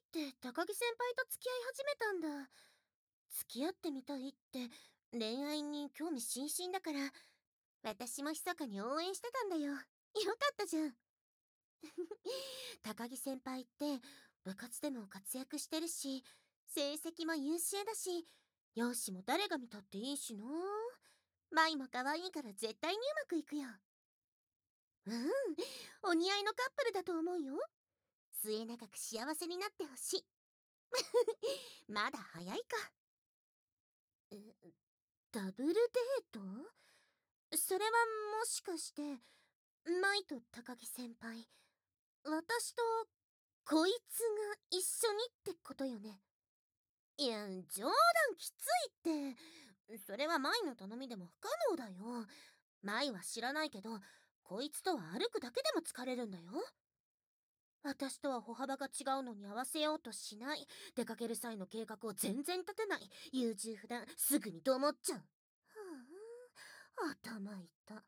って高木先輩と付き合い始めたんだ。付き合ってみたいって恋愛に興味津々だから、私も密かに応援してたんだよ。よかったじゃん。高木先輩って部活でも活躍してるし、成績も優秀だし、容姿も誰が見たっていいしな。舞も可愛いから絶対にうまくいくよ。うん、お似合いのカップルだと思うよ。末永く幸せになってほしい。まだ早いか。ダブルデート？それはもしかして、舞と高木先輩、私とこいつが一緒にってことよね。いや、冗談きついって。それは舞の頼みでも不可能だよ。舞は知らないけど、こいつとは歩くだけでも疲れるんだよ。私とは歩幅が違うのに合わせようとしない。出かける際の計画を全然立てない。優柔不断、すぐにと思っちゃう。はあ、頭痛。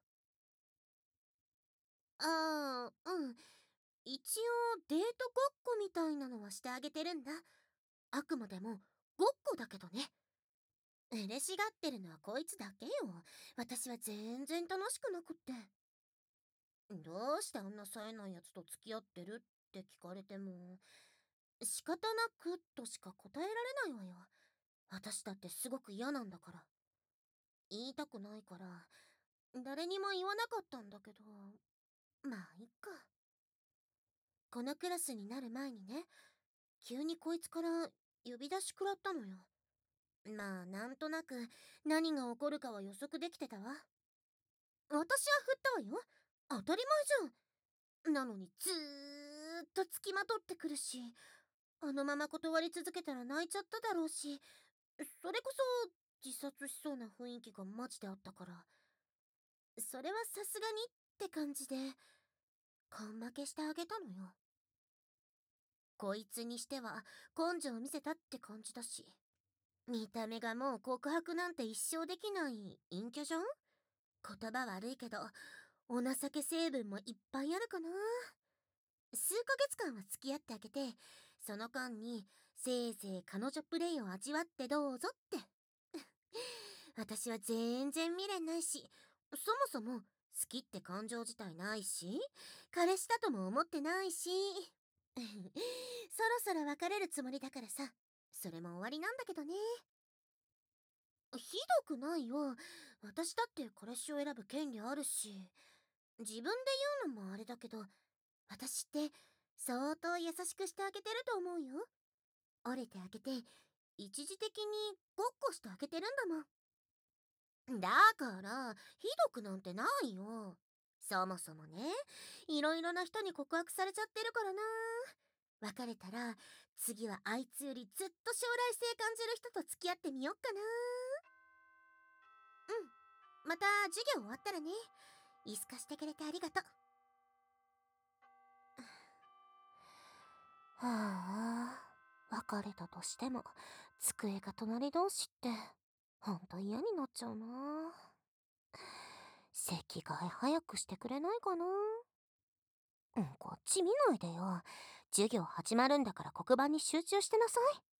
ああ、うん。一応デートごっこみたいなのはしてあげてるんだ。あくまでもごっこだけどね。嬉しがってるのはこいつだけよ。私は全然楽しくなくって。どうしてあんな冴えないやつと付き合ってるって聞かれても、仕方なくとしか答えられないわよ。私だってすごく嫌なんだから。言いたくないから、誰にも言わなかったんだけど、まあいっか。このクラスになる前にね、急にこいつから呼び出し食らったのよ。まあなんとなく何が起こるかは予測できてたわ。私は振ったわよ。当たり前じゃん。なのにずーっとつきまとってくるし、あのまま断り続けたら泣いちゃっただろうし、それこそ自殺しそうな雰囲気がマジであったから、それはさすがにって感じで根負けしてあげたのよ。こいつにしては根性を見せたって感じだし、見た目がもう告白なんて一生できない陰キャじゃん。言葉悪いけどお情け成分もいっぱいあるかな。数ヶ月間は付き合ってあげて、その間にせいぜい彼女プレイを味わってどうぞって。私は全然未練ないし、そもそも好きって感情自体ないし、彼氏だとも思ってないし。そろそろ別れるつもりだからさ、それも終わりなんだけどね。ひどくないよ。私だって彼氏を選ぶ権利あるし、自分で言うのもあれだけど、私って相当優しくしてあげてると思うよ。折れてあげて、一時的にごっこしてあげてるんだもん。だから、ひどくなんてないよ。そもそもね、いろいろな人に告白されちゃってるからな。別れたら、次はあいつよりずっと将来性感じる人と付き合ってみよっかな。うん。また授業終わったらね。椅子貸してくれてありがとう。はあ、別れたとしても、机が隣同士って、ほんと嫌になっちゃうな。席替え早くしてくれないかな。こっち見ないでよ。授業始まるんだから黒板に集中してなさい。